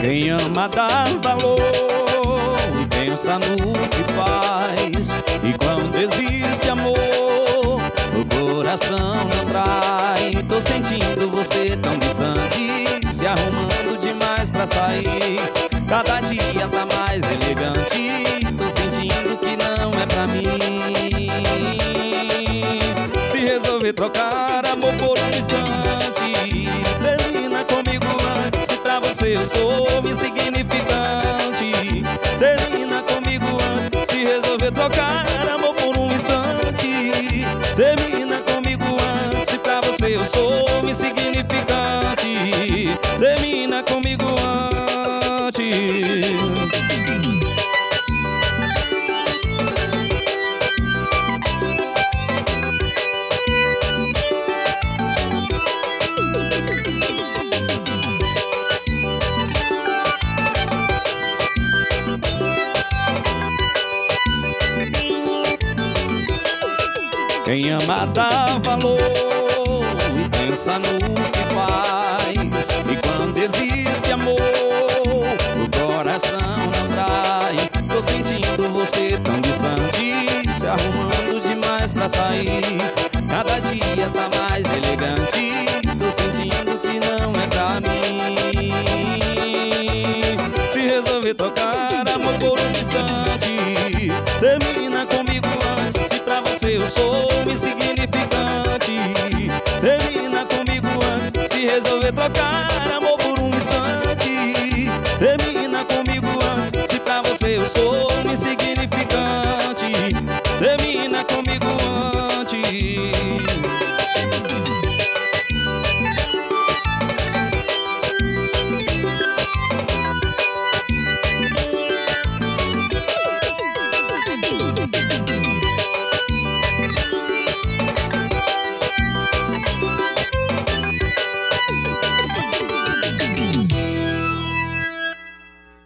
Quem ama dá valor e pensa no que faz. E quando existe amor, o coração não trai. Tô sentindo você tão distante, se arrumando demais pra sair. Cada dia tá mais elegante, tô sentindo que não é pra mim. Se resolver trocar amor por um instante, termina comigo antes. Se pra você eu sou insignificante, termina comigo antes. Se resolver trocar amor por um instante, termina comigo antes. Se pra você eu sou insignificante, termina comigo antes. Quem ama dá valor e pensa no que faz. E quando existe amor, o coração não trai. Tô sentindo você tão distante, se arrumando demais pra sair. Cada dia tá mais elegante, tô sentindo que não é pra mim. Se resolver tocar amor por um instante, termina comigo antes. Se pra você eu sou insignificante, termina comigo antes. Se resolver trocar amor